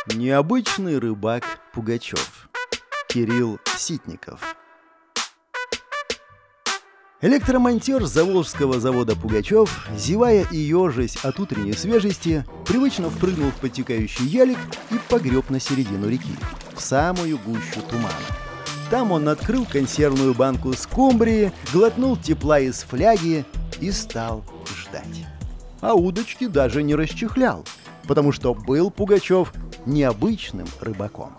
Необычный рыбак Пугачев. Кирилл Ситников. Электромонтер заволжского завода Пугачев, зевая и ежась от утренней свежести, привычно впрыгнул в подтекающий ялик и погреб на середину реки, в самую гущу тумана. Там он открыл консервную банку скумбрии, глотнул тепла из фляги и стал ждать. А удочки даже не расчехлял, потому что был Пугачев необычным рыбаком.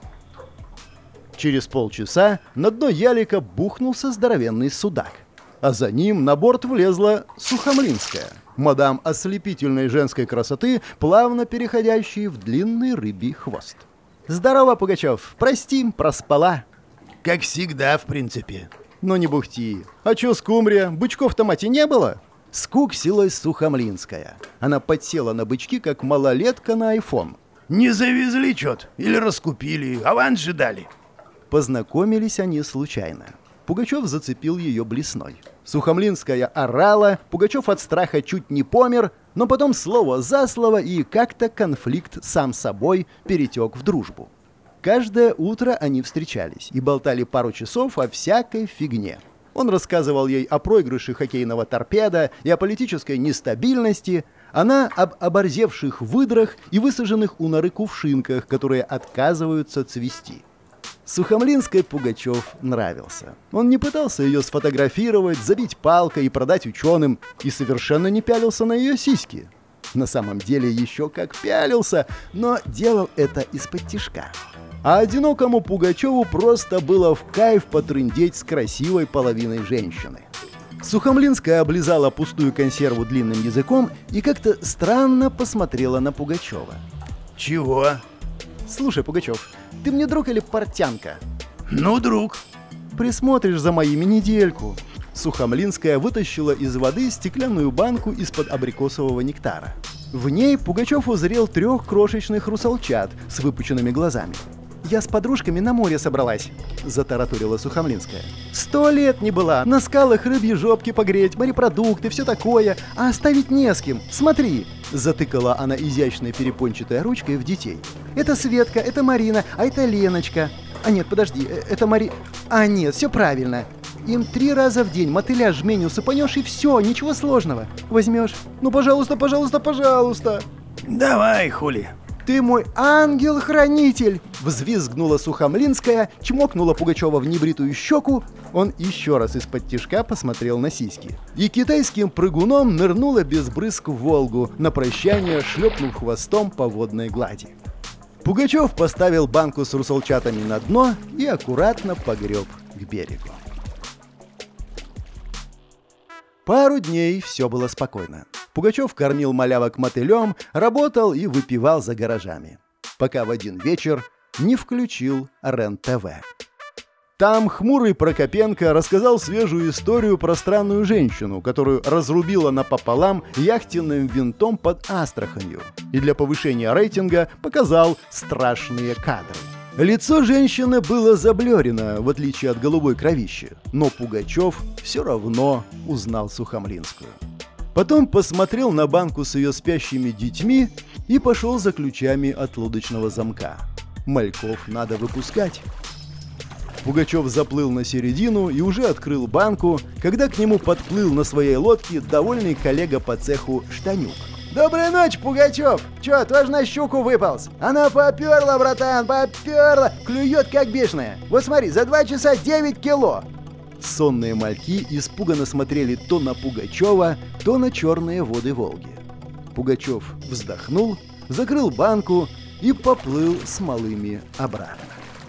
Через полчаса на дно ялика бухнулся здоровенный судак, а за ним на борт влезла Сухомлинская, мадам ослепительной женской красоты, плавно переходящей в длинный рыбий хвост. «Здорово, Пугачев! Прости, проспала!» Как всегда, в принципе. «Ну не бухти! А чё скумбрия? Бычков в томате не было?» Скуксилась Сухомлинская. Она подсела на бычки, как малолетка на айфон. Не завезли чё-то? Или раскупили? Аванс же дали? Познакомились они случайно. Пугачев зацепил ее блесной. Сухомлинская орала, Пугачев от страха чуть не помер, но потом слово за слово, и как-то конфликт сам собой перетек в дружбу. Каждое утро они встречались и болтали пару часов о всякой фигне. Он рассказывал ей о проигрыше хоккейного торпеда и о политической нестабильности, она об оборзевших выдрах и высаженных у норы кувшинках, которые отказываются цвести. Сухомлинской Пугачев нравился. Он не пытался ее сфотографировать, забить палкой и продать ученым, и совершенно не пялился на ее сиськи. На самом деле еще как пялился, но делал это из-под тишка. А одинокому Пугачеву просто было в кайф потрындеть с красивой половиной женщины. Сухомлинская облизала пустую консерву длинным языком и как-то странно посмотрела на Пугачева. Чего? «Слушай, Пугачев, ты мне друг или портянка?» Ну, друг. «Присмотришь за моими недельку». Сухомлинская вытащила из воды стеклянную банку из-под абрикосового нектара. В ней Пугачев узрел 3 крошечных русалчат с выпученными глазами. «Я с подружками на море собралась», — затараторила Сухомлинская. 100 лет не была, на скалах рыбьи жопки погреть, морепродукты, все такое, а оставить не с кем. Смотри!» — затыкала она изящной перепончатой ручкой в детей. «Это Светка, это Марина, а это Леночка. А нет, подожди, это А нет, все правильно. Им 3 раза в день мотыля жменю сыпанешь, и все, ничего сложного. Возьмешь? Ну, пожалуйста, пожалуйста, пожалуйста!» Давай, хули. «Ты мой ангел-хранитель!» — взвизгнула Сухомлинская, чмокнула Пугачева в небритую щеку. Он еще раз из-под тишка посмотрел на сиськи. И китайским прыгуном нырнула без брызг в Волгу, на прощание шлепнув хвостом по водной глади. Пугачев поставил банку с русалчатами на дно и аккуратно погреб к берегу. Пару дней все было спокойно. Пугачев кормил малявок мотылем, работал и выпивал за гаражами. Пока в один вечер не включил РЕН-ТВ. Там хмурый Прокопенко рассказал свежую историю про странную женщину, которую разрубило напополам яхтенным винтом под Астраханью. И для повышения рейтинга показал страшные кадры. Лицо женщины было заблёрено, в отличие от голубой кровищи, но Пугачев все равно узнал Сухомлинскую. Потом посмотрел на банку с ее спящими детьми и пошел за ключами от лодочного замка. Мальков надо выпускать. Пугачев заплыл на середину и уже открыл банку, когда к нему подплыл на своей лодке довольный коллега по цеху Штанюк. «Доброй ночи, Пугачев! Чё, тоже на щуку выполз? Она поперла, братан, поперла! Клюет как бешеная! Вот смотри, за 2 часа 9 кило!» Сонные мальки испуганно смотрели то на Пугачева, то на черные воды Волги. Пугачев вздохнул, закрыл банку и поплыл с малыми обратно.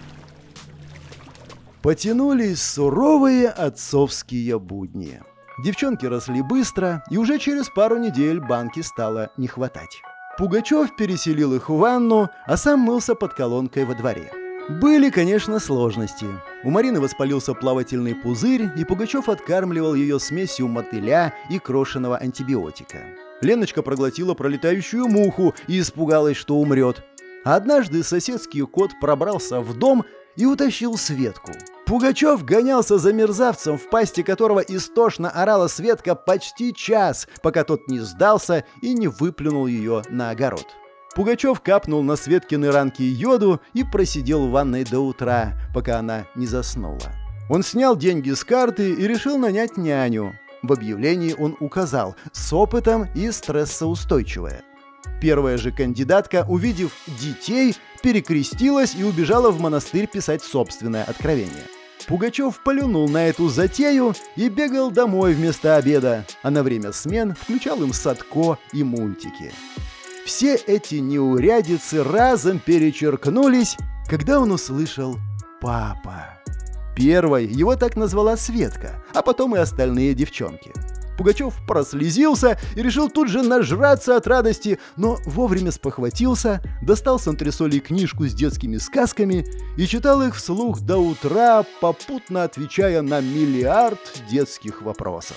Потянулись суровые отцовские будни. Девчонки росли быстро, и уже через пару недель банки стало не хватать. Пугачев переселил их в ванну, а сам мылся под колонкой во дворе. Были, конечно, сложности. У Марины воспалился плавательный пузырь, и Пугачев откармливал ее смесью мотыля и крошеного антибиотика. Леночка проглотила пролетающую муху и испугалась, что умрет. А однажды соседский кот пробрался в дом и утащил Светку. Пугачев гонялся за мерзавцем, в пасти которого истошно орала Светка почти час, пока тот не сдался и не выплюнул ее на огород. Пугачев капнул на Светкины ранки йоду и просидел в ванной до утра, пока она не заснула. Он снял деньги с карты и решил нанять няню. В объявлении он указал «с опытом и стрессоустойчивая». Первая же кандидатка, увидев детей, перекрестилась и убежала в монастырь писать собственное откровение. Пугачев плюнул на эту затею и бегал домой вместо обеда, а на время смен включал им Садко и мультики. Все эти неурядицы разом перечеркнулись, когда он услышал «папа». Первой его так назвала Светка, а потом и остальные девчонки. Пугачев прослезился и решил тут же нажраться от радости, но вовремя спохватился, достал с антресолей книжку с детскими сказками и читал их вслух до утра, попутно отвечая на миллиард детских вопросов.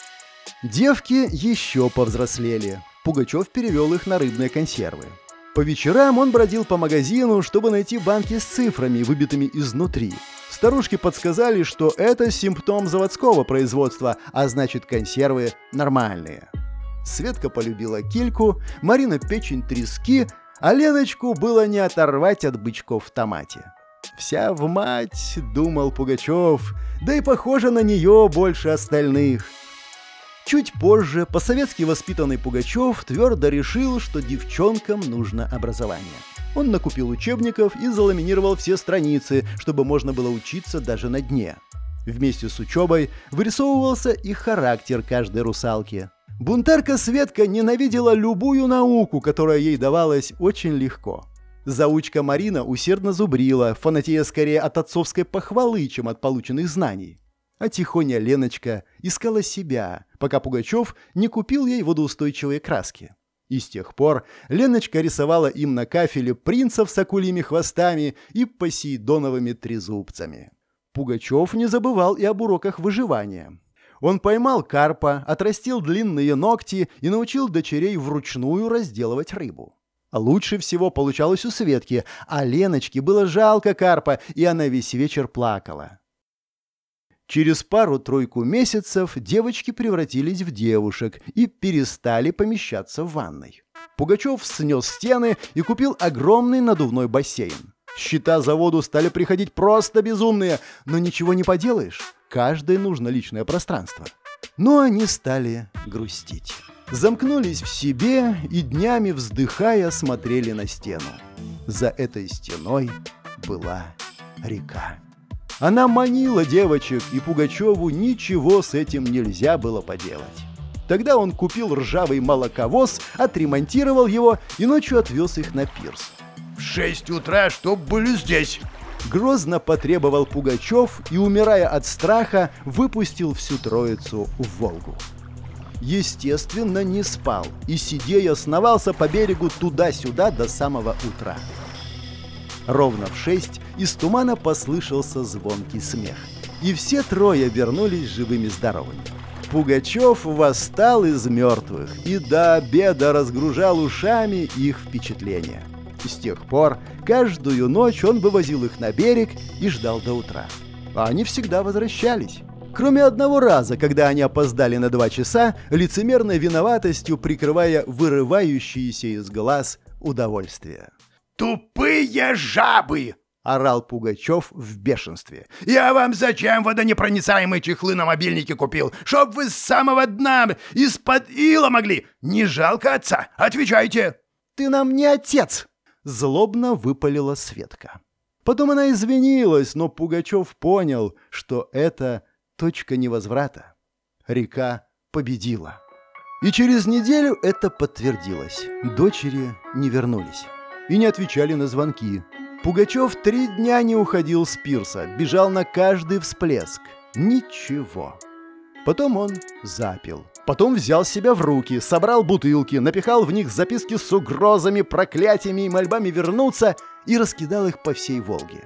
Девки еще повзрослели. Пугачев перевел их на рыбные консервы. По вечерам он бродил по магазину, чтобы найти банки с цифрами, выбитыми изнутри. Старушки подсказали, что это симптом заводского производства, а значит, консервы нормальные. Светка полюбила кильку, Марина печень трески, а Леночку было не оторвать от бычков в томате. «Вся в мать», — думал Пугачев, да и похожа на нее больше остальных. Чуть позже по-советски воспитанный Пугачев твердо решил, что девчонкам нужно образование. Он накупил учебников и заламинировал все страницы, чтобы можно было учиться даже на дне. Вместе с учебой вырисовывался и характер каждой русалки. Бунтарка Светка ненавидела любую науку, которая ей давалась очень легко. Заучка Марина усердно зубрила, фанатея скорее от отцовской похвалы, чем от полученных знаний. А тихоня Леночка искала себя, пока Пугачев не купил ей водоустойчивые краски. И с тех пор Леночка рисовала им на кафеле принцев с акульими хвостами и посейдоновыми трезубцами. Пугачев не забывал и об уроках выживания. Он поймал карпа, отрастил длинные ногти и научил дочерей вручную разделывать рыбу. А лучше всего получалось у Светки, а Леночке было жалко карпа, и она весь вечер плакала. Через пару-тройку месяцев девочки превратились в девушек и перестали помещаться в ванной. Пугачев снес стены и купил огромный надувной бассейн. Счета за воду стали приходить просто безумные, но ничего не поделаешь, каждой нужно личное пространство. Но они стали грустить. Замкнулись в себе и днями вздыхая смотрели на стену. За этой стеной была река. Она манила девочек, и Пугачеву ничего с этим нельзя было поделать. Тогда он купил ржавый молоковоз, отремонтировал его и ночью отвез их на пирс. В 6 утра, чтоб были здесь. Грозно потребовал Пугачев и, умирая от страха, выпустил всю троицу в Волгу. Естественно, не спал и, сидея, сновался по берегу туда-сюда до самого утра. Ровно в 6 из тумана послышался звонкий смех. И все трое вернулись живыми-здоровыми. Пугачев восстал из мертвых и до обеда разгружал ушами их впечатления. С тех пор каждую ночь он вывозил их на берег и ждал до утра. А они всегда возвращались. Кроме одного раза, когда они опоздали на 2 часа, лицемерной виноватостью прикрывая вырывающиеся из глаз удовольствие. «Тупые жабы!» — орал Пугачев в бешенстве. «Я вам зачем водонепроницаемые чехлы на мобильнике купил? Чтоб вы с самого дна из-под ила могли! Не жалко отца? Отвечайте!» «Ты нам не отец!» — злобно выпалила Светка. Потом она извинилась, но Пугачев понял, что это точка невозврата. Река победила. И через неделю это подтвердилось. Дочери не вернулись и не отвечали на звонки. Пугачев 3 дня не уходил с пирса, бежал на каждый всплеск. Ничего. Потом он запил. Потом взял себя в руки, собрал бутылки, напихал в них записки с угрозами, проклятиями и мольбами вернуться и раскидал их по всей Волге.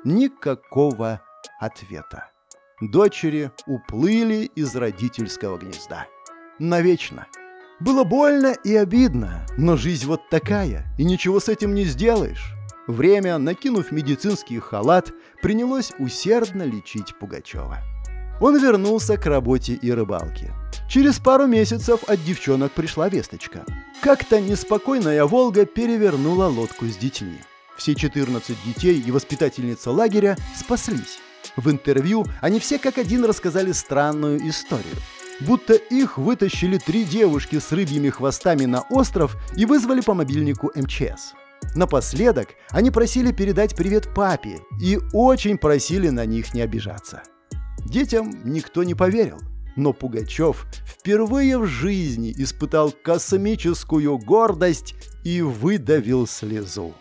Никакого ответа. Дочери уплыли из родительского гнезда. Навечно. Было больно и обидно, но жизнь вот такая, и ничего с этим не сделаешь. Время, накинув медицинский халат, принялось усердно лечить Пугачева. Он вернулся к работе и рыбалке. Через пару месяцев от девчонок пришла весточка. Как-то неспокойная Волга перевернула лодку с детьми. Все 14 детей и воспитательница лагеря спаслись. В интервью они все как один рассказали странную историю. Будто их вытащили 3 девушки с рыбьими хвостами на остров и вызвали по мобильнику МЧС. Напоследок они просили передать привет папе и очень просили на них не обижаться. Детям никто не поверил, но Пугачев впервые в жизни испытал космическую гордость и выдавил слезу.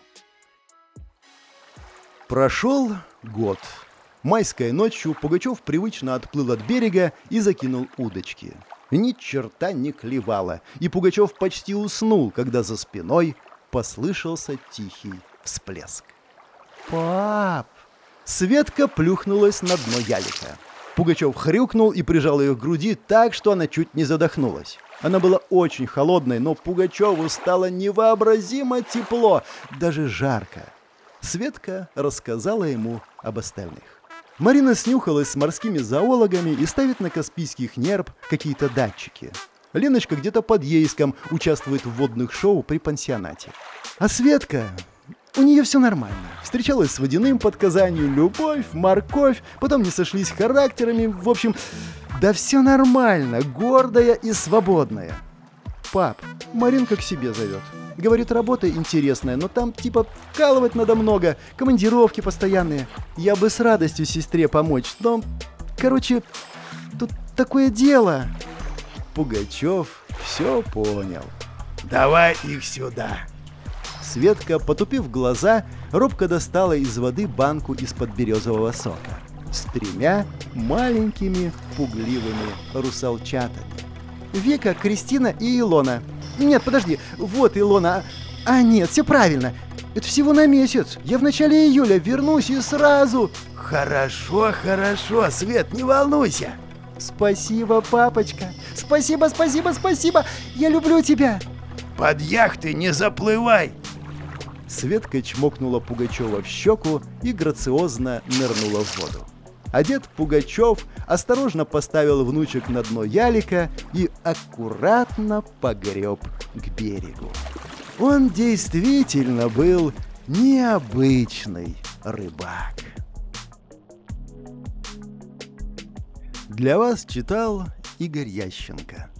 Прошел год. Майской ночью Пугачев привычно отплыл от берега и закинул удочки. Ни черта не клевало, и Пугачев почти уснул, когда за спиной послышался тихий всплеск. «Пап!» Светка плюхнулась на дно ялика. Пугачев хрюкнул и прижал ее к груди так, что она чуть не задохнулась. Она была очень холодной, но Пугачеву стало невообразимо тепло, даже жарко. Светка рассказала ему об остальных. Марина снюхалась с морскими зоологами и ставит на Каспийских нерп какие-то датчики. Леночка где-то под Ейском участвует в водных шоу при пансионате. А Светка... У нее все нормально. Встречалась с Водяным под Казанью, любовь, морковь, потом не сошлись характерами. В общем, да все нормально, гордая и свободная. Пап, Маринка к себе зовет. Говорит, работа интересная, но там типа вкалывать надо много, командировки постоянные. Я бы с радостью сестре помочь, но... Короче, тут такое дело. Пугачев все понял. Давай их сюда. Светка, потупив глаза, робко достала из воды банку из-под березового сока с 3 маленькими пугливыми русалчатами. Вика, Кристина и Илона. Нет, подожди, вот Илона. А нет, все правильно. Это всего на месяц. Я в начале июля вернусь и сразу... Хорошо, хорошо, Свет, не волнуйся. Спасибо, папочка. Спасибо, спасибо, спасибо. Я люблю тебя. Под яхты не заплывай. Светка чмокнула Пугачева в щеку и грациозно нырнула в воду. А дед Пугачев осторожно поставил внучек на дно ялика и аккуратно погреб к берегу. Он действительно был необычный рыбак. Для вас читал Игорь Ященко.